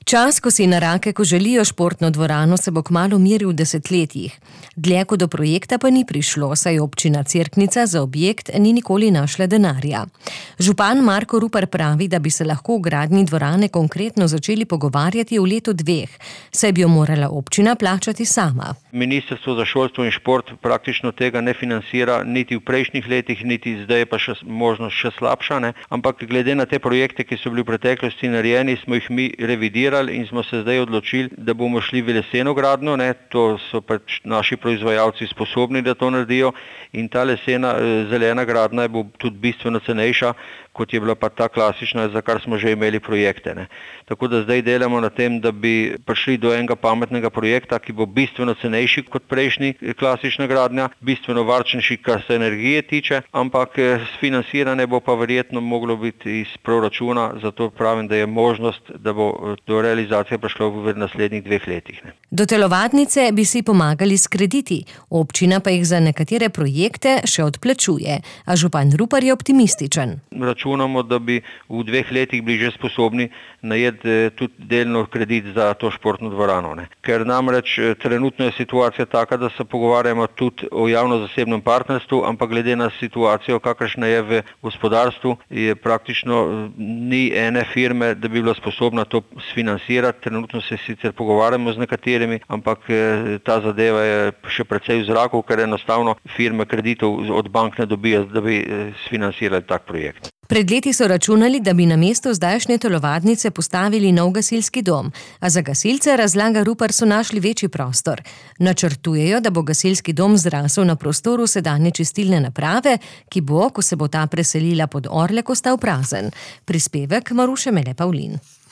Čas, ko si na Rakeku želijo športno dvorano, se bo kmalu meril v desetletjih. Dlje kot do projekta pa ni prišlo, saj občina Cerknica za objekt ni nikoli našla denarja. Župan Marko Rupar pravi, da bi se lahko o gradnji dvorane konkretno začeli pogovarjati v letu 2, saj bi jo morala občina plačati sama. Ministrstvo za šolstvo in šport praktično tega ne financira niti v prejšnjih letih, niti zdaj pa možnost še slabša, ne? Ampak glede na te projekte, ki so bili v preteklosti narejeni, smo jih mi revidirali in smo se zdaj odločili, da bomo šli v leseno gradnjo, ne, to so pač naši proizvajalci sposobni, da to naredijo, in ta zelena gradnja bo tudi bistveno cenejša, kot je bila pa ta klasična, za kar smo že imeli projekte, ne. Tako da zdaj delamo na tem, da bi prišli do enega pametnega projekta, ki bo bistveno cenejši kot prejšnji klasična gradnja, bistveno varčnejši, kar se energije tiče, ampak financiranje bo pa verjetno moglo biti iz proračuna, zato pravim, da je možnost, da bo do realizacije prišlo v naslednjih 2 letih. Ne. Do telovadnice bi si pomagali s krediti, občina pa jih za nekatere projekte še odplačuje, a župan Rupar je optimističen. Računamo, da bi v 2 letih bili že sposobni najeti tudi delno kredit za to športno dvorano. Ne. Ker namreč trenutno je situacija taka, da se pogovarjamo tudi o javno-zasebnem partnerstvu, ampak glede na situacijo, kakršna je v gospodarstvu, je praktično ni ene firme, da bi bila sposobna to sfinancirati. Trenutno se sicer pogovarjamo z nekaterimi, ampak ta zadeva je še precej v zraku, ker enostavno firme kreditov od bank ne dobijo, da bi sfinancirali tak projekt. Pred leti so računali, da bi na mesto zdajšnje telovadnice postavili nov gasilski dom, a za gasilce, razlaga Rupar, so našli večji prostor. Načrtujejo, da bo gasilski dom zrasel na prostoru sedanje čistilne naprave, ki bo, ko se bo ta preselila pod Orlek, ostal prazen. Prispevek Maruše Mele Pavlin.